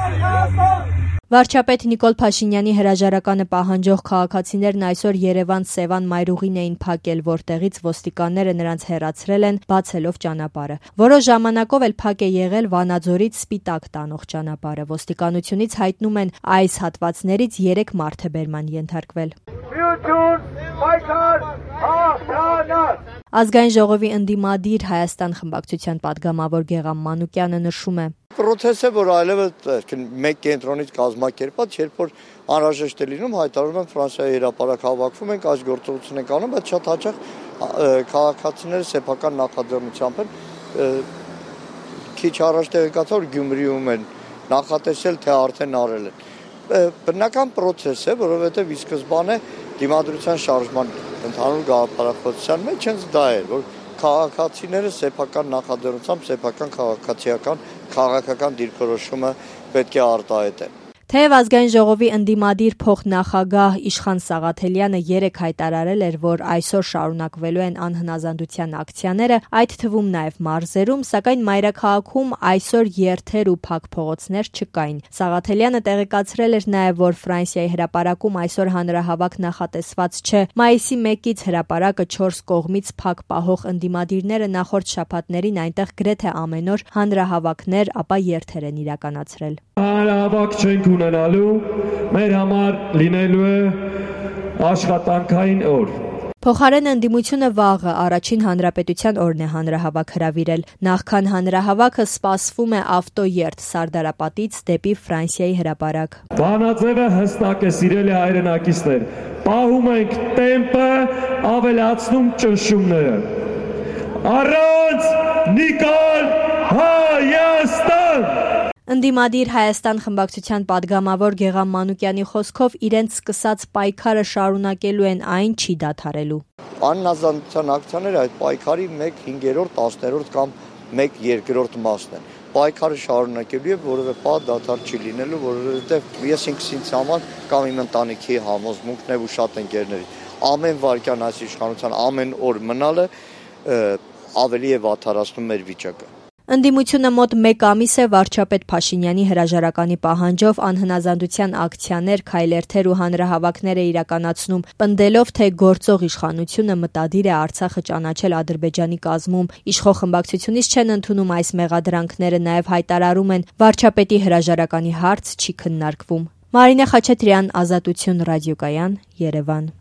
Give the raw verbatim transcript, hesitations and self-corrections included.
Վարչապետ Նիկոլ Փաշինյանի հրաժարականը պահանջող քաղաքացիներն այսօր Երևան-Սևան մայրուղին էին փակել, որտեղից ոստիկանները նրանց հեռացրել են, բացելով ճանապարհը։ Որոշ ժամանակով էլ փակ է եղել Վանաձորից Սպիտակ տանող ճանապարհը։ Ոստիկանությունից հայտնում են, այս հատվածներից երեք մարդ է բերման ենթարկվել։ Ազգային ժողովի ընդդիմադիր Հայաստան խմբակցության падգամավոր Գեղամ Մանուկյանը նշում է. Պրոցեսը, որ այլևս մեկ կենտրոնից կազմակերպված, երբ որ անհրաժեշտ է լինում, հայտարարում են Ֆրանսիայի հրապարակ հավաքվում ենք, այս գործողություն ենք անում, բայց շատ հաճախ քաղաքացիները սեփական նախաձեռնությամբ են քիչ առաջ տեղեկացա, որ Գյումրիում են նախատեսել, թե արդեն արել են։ Բնական պրոցես է, որովհետև ի սկզբանե դիմադրության շարժման ընդհանուր գաղափարախոսության մեջ հենց դա էր, որ քաղաքացիները սեփական նախաձեռնությամբ, սեփական քաղաքացիական, քաղաքական դիրքորոշումը պետք է արտահայտեն։ Թեև Ազգային ժողովի ընդդիմադիր փոխնախագահ Իշխան Սաղաթելյանը երեկ հայտարարել էր, որ այսօր շարունակվելու են անհնազանդության ակցիաները, այդ թվում նաև մարզերում, սակայն մայրաքաղաքում այսօր երթեր ու փակ փողոցներ չկային։ Սաղաթելյանը տեղեկացրել էր նաև, որ Ֆրանսիայի հրապարակում այսօր հանրահավաք նախատեսված չէ։ Մայիսի մեկից հրապարակը չորս կողմից փակ պահող ընդդիմադիրները նախորդ շաբաթներին այնտեղ գրեթե ամեն օր հանրահավաքներ, ապա երթեր են իրականացրել։ Հանրահավաք չենք ունենալու, մեր համար լինելու է աշխատանքային օր։ Փոխարեն ընդդիմությունը վաղը առաջին հանրապետության օրն է հանրահավաք հրավիրել։ Նախքան հանրահավաքը սպասվում է ավտոերթ Սարդարապատից դեպի Ֆրանսիայի հրապարակ։ Վանաձևը հստակ է, սիրելի հայրենակիցներ, պահում ենք տեմպը, ավելացնում ճնշումները։ Առանց Նիկոլ Հայաստան։ Ընդդիմադիր Հայաստան խմբակցության падգամավոր Գեղամ Մանուկյանի խոսքով իրենց սկսած պայքարը շարունակելու են, այն չի դադարելու։ Անհնազանդության ակցիաները այդ պայքարի մեկ հինգերորդ, տասներորդ կամ մեկ երկրորդ մասն են։ Պայքարը շարունակելու է, որովհետև պա դադար չի լինելու, որովհետև ես ինքս ինձ համար կամ իմ ընտանիքի համոզմունքն է ու շատ ընկերների։ Ամեն վայրկյան այս իշխանության ամեն օր մնալը ավելի է վատթարացնում մեր վիճակը։ Ընդդիմությունը մոտ մեկ ամիս է վարչապետ Փաշինյանի հրաժարականի պահանջով անհնազանդության ակցիաներ, քայլերթեր ու հանրահավաքներ է իրականացնում, պնդելով, թե գործող իշխանությունը մտադիր է Արցախը ճանաչել Ադրբեջանի կազմում։ Իշխող խմբակցությունից չեն ընդունում այս մեղադրանքները, նաև հայտարարում են, վարչապետի հրաժարականի հարց չի քննարկվում։ Մարինե Խաչատրյան, Ազատություն ռադիոկայան, Երևան։